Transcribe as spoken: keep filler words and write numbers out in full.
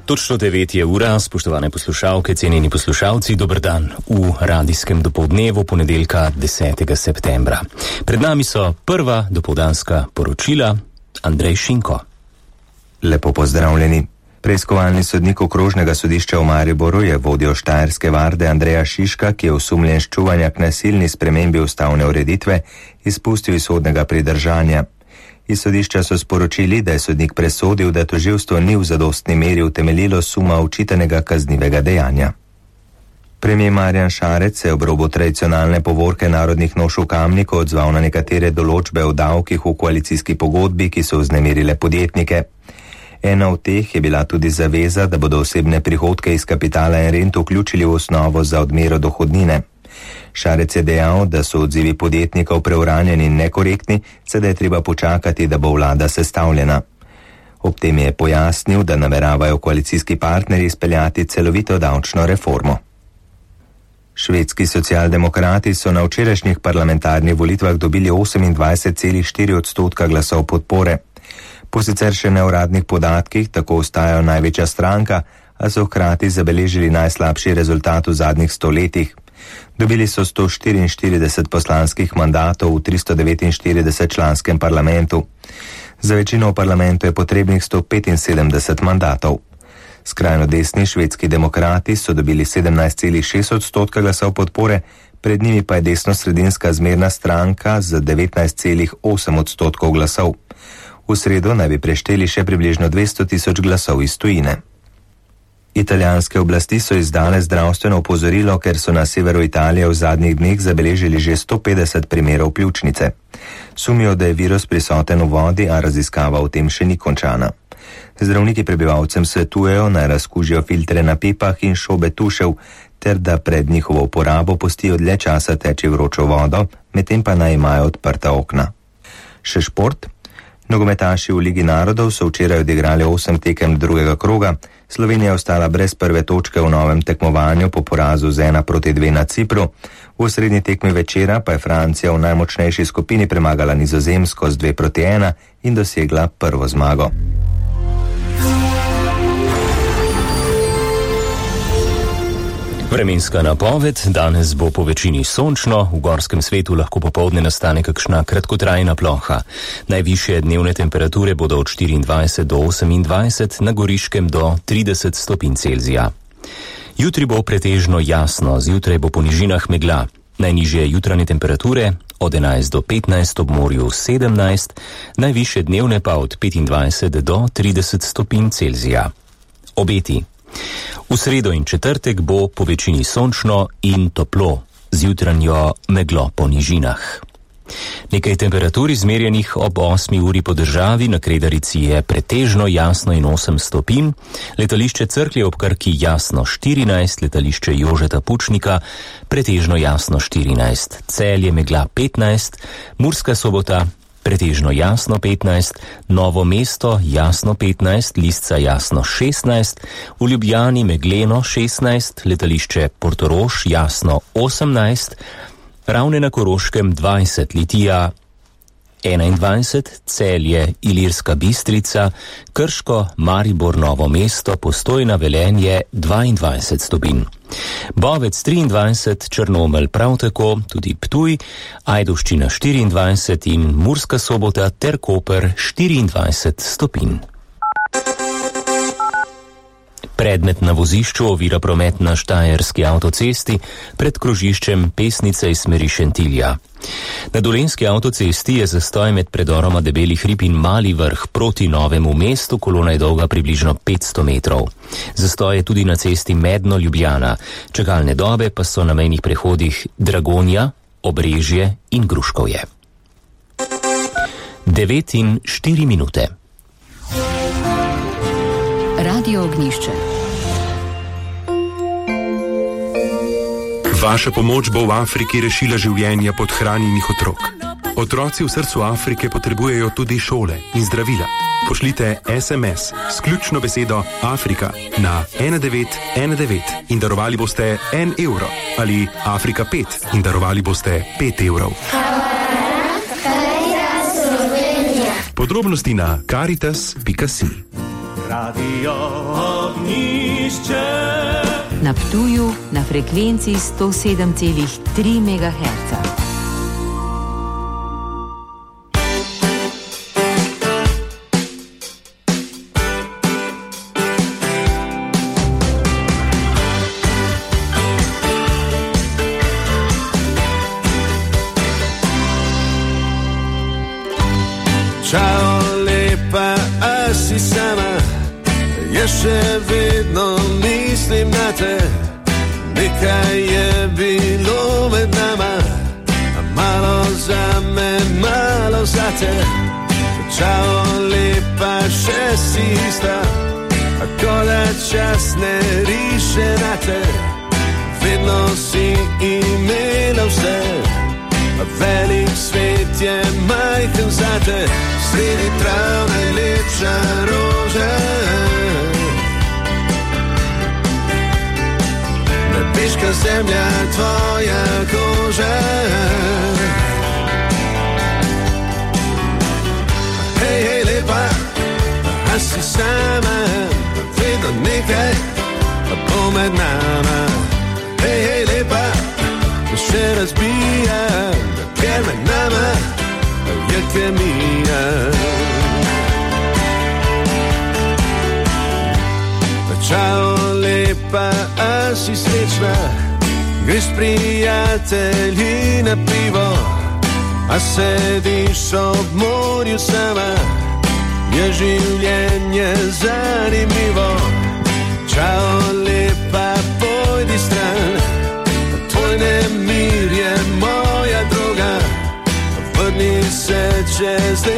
Točno devet je ura, spoštovane poslušalke, cenjeni poslušalci, dober dan v radijskem dopoldnevu ponedeljka desetega septembra. Pred nami so prva dopoldanska poročila. Andrej Šinko. Lepo pozdravljeni. Preiskovalni sodnik okrožnega sodišča v Mariboru je vodjo Štajerske varde Andreja Šiška, ki je osumljen ščuvanja k nasilni spremembi ustavne ureditve, izpustil iz sodnega pridržanja. Iz sodišča so sporočili, da je sodnik presodil, da tožilstvo ni v zadostni meri utemeljilo suma očitanega kaznivega dejanja. Premier Marjan Šarec se je ob robu tradicionalne povorke narodnih noš v Kamniku odzval na nekatere določbe o davkih v koalicijski pogodbi, ki so vznemirile podjetnike. Ena od teh je bila tudi zaveza, da bodo osebne prihodke iz kapitala in rent vključili v osnovo za odmero dohodnine. Šarec je dejal, da so odzivi podjetnikov preuranjeni in nekorektni, sedaj je treba počakati, da bo vlada sestavljena. Ob tem je pojasnil, da nameravajo koalicijski partnerji izpeljati celovito davčno reformo. Švedski socialdemokrati so na včerajšnjih parlamentarnih volitvah dobili osemindvajset celih štiri odstotka glasov podpore. Po sicer še neuradnih podatkih tako ostajajo največja stranka, a so hkrati zabeležili najslabši rezultat v zadnjih sto letih. Dobili so sto štiriinštirideset poslanskih mandatov v tristo devetinštirideset članskem parlamentu. Za večino v parlamentu je potrebnih sto petinsedemdeset mandatov. Skrajno desni švedski demokrati so dobili sedemnajst celih šest odstotka glasov podpore, pred njimi pa je desno-sredinska zmerna stranka z devetnajst celih osem odstotkov glasov. V sredo naj bi prešteli še približno dvesto tisoč glasov iz tujine. Italijanske oblasti so izdale zdravstveno opozorilo, ker so na severu Italije v zadnjih dneh zabeležili že sto petdeset primerov pljučnice. Sumijo, da je virus prisoten v vodi, a raziskava o tem še ni končana. Zdravniki prebivalcem svetujejo, naj razkužijo filtre na pipah in šobe tušev, ter da pred njihovo uporabo pustijo dlje časa teči vročo vodo, medtem pa naj imajo odprta okna. Še šport. Nogometaši v Ligi narodov so včeraj odigrali osem tekem drugega kroga. Slovenija je ostala brez prve točke v novem tekmovanju po porazu z ena proti dve na Cipru. V srednji tekmi večera pa je Francija v najmočnejši skupini premagala Nizozemsko z dve proti ena in dosegla prvo zmago. Vremenska napoved. Danes bo po večini sončno, v gorskem svetu lahko popoldne nastane kakšna kratkotrajna ploha. Najvišje dnevne temperature bodo od štiriindvajset do osemindvajset, na Goriškem do trideset stopinj Celzija. Jutri bo pretežno jasno, zjutraj bo po nižinah megla. Najnižje jutranje temperature od enajst do petnajst, ob morju sedemnajst, najvišje dnevne pa od petindvajset do trideset stopinj Celzija. Obeti. V sredo in četrtek bo po večini sončno in toplo, z jutranjo meglo po nižinah. Nekaj temperatur izmerjenih ob osmi uri po državi, na Kredarici je pretežno jasno in osem stopinj, letališče Cerklje ob Krki jasno štirinajst, letališče Jožeta Pučnika pretežno jasno štirinajst, Celje megla petnajst, Murska Sobota pretežno jasno petnajst, Novo mesto jasno petnajst, Lisca jasno šestnajst, v Ljubljani megleno šestnajst, letališče Portorož jasno osemnajst, Ravne na Koroškem dvajset, Litija enaindvajset, Celje, Ilirska Bistrica, Krško, Maribor, Novo mesto, Postojna, Velenje dvaindvajset stopinj. Bovec triindvajset, Črnomelj prav tako, tudi Ptuj, Ajdovščina štiriindvajset in Murska Sobota ter Koper štiriindvajset stopinj. Predmet na vozišču ovira promet na Štajerski avtocesti pred krožiščem Pesnice iz smeri Šentilja. Na Dolenjski avtocesti je zastoj med predoroma Debeli hrib in Mali vrh proti Novemu mestu, kolona je dolga približno petsto metrov. Zastoj je tudi na cesti Medno-Ljubljana, čakalne dobe pa so na mejnih prehodih Dragonja, Obrežje in Gruškovje. Devet in štiri minute. Radio Ognjišče. Vaša pomoč bo v Afriki rešila življenja podhranjenih otrok. Otroci v srcu Afrike potrebujejo tudi šole in zdravila. Pošljite es em es s ključno besedo Afrika na ena devet ena devet in darovali boste en evro ali Afrika pet in darovali boste pet evrov. Podrobnosti na karitas pika si. Radio Ognišče. Na Ptuju na frekvenci sto sedem celih tri megaherca. Čau, lepa, a si sama, jaz še vedno mislim na te. Nekaj je bilo med nama, malo za me, malo za te. Čau, lepa, še si ista, ko da čas ne riše na te. Vedno si imela vse, velik svet je majhen zate. Sredi trav najlepša roža, nebeška zemlja tvoja koža. Hej, hej, lepa, a si sama, vedno nekaj bo med nama. Hej, hej, lepa, še razbija, ker med nama je kemija. Čau, lepa, a si srečna, greš s prijatelji na pivo, a sediš ob morju sama, je življenje zanimivo. Čau, lepa, pojdi stran, tvoj nemir je moja droga, vrni se čez